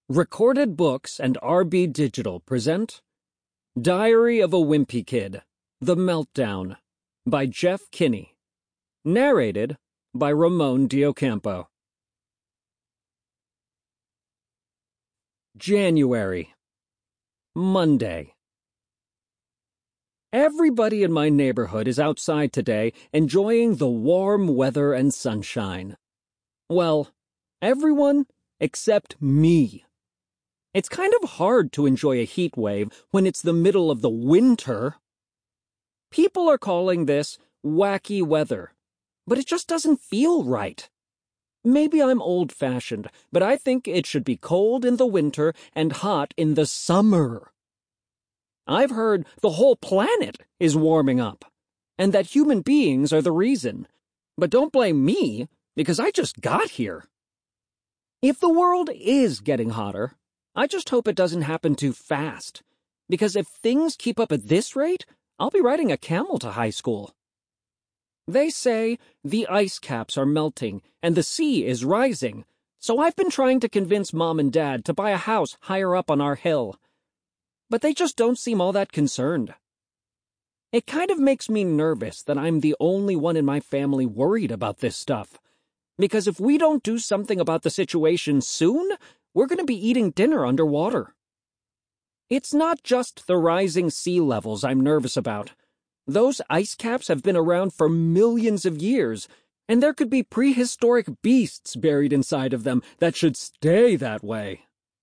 Recorded Books and RB Digital present Diary of a Wimpy Kid, The Meltdown, by Jeff Kinney. Narrated by Ramon Diocampo. January. Monday. Everybody in my neighborhood is outside today enjoying the warm weather and sunshine. Well, everyone except me. It's kind of hard to enjoy a heat wave when it's the middle of the winter. People are calling this wacky weather, but it just doesn't feel right. Maybe I'm old-fashioned, but I think it should be cold in the winter and hot in the summer. I've heard the whole planet is warming up, and that human beings are the reason. But don't blame me, because I just got here. If the world is getting hotter, I just hope it doesn't happen too fast, because if things keep up at this rate, I'll be riding a camel to high school. They say the ice caps are melting and the sea is rising, so I've been trying to convince Mom and Dad to buy a house higher up on our hill. But they just don't seem all that concerned. It kind of makes me nervous that I'm the only one in my family worried about this stuff, because if we don't do something about the situation soon, we're going to be eating dinner underwater. It's not just the rising sea levels I'm nervous about. Those ice caps have been around for millions of years, and there could be prehistoric beasts buried inside of them that should stay that way.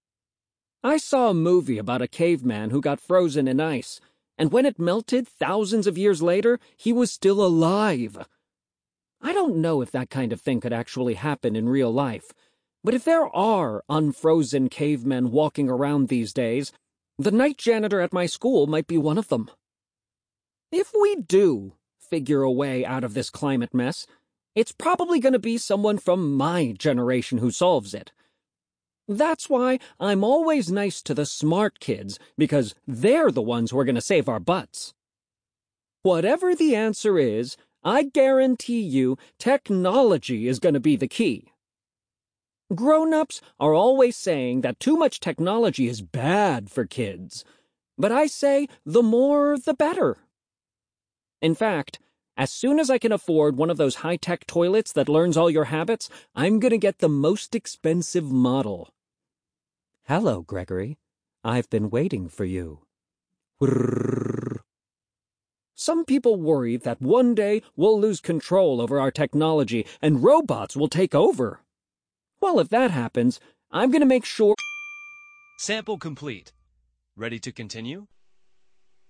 I saw a movie about a caveman who got frozen in ice, and when it melted thousands of years later, he was still alive. I don't know if that kind of thing could actually happen in real life, but if there are unfrozen cavemen walking around these days, the night janitor at my school might be one of them. If we do figure a way out of this climate mess, it's probably going to be someone from my generation who solves it. That's why I'm always nice to the smart kids, because they're the ones who are going to save our butts. Whatever the answer is, I guarantee you technology is going to be the key. Grown-ups are always saying that too much technology is bad for kids, but I say the more the better. In fact, as soon as I can afford one of those high-tech toilets that learns all your habits, I'm going to get the most expensive model. Hello, Gregory. I've been waiting for you. Some people worry that one day we'll lose control over our technology and robots will take over. Well, if that happens, I'm going to make sure... Sample complete. Ready to continue?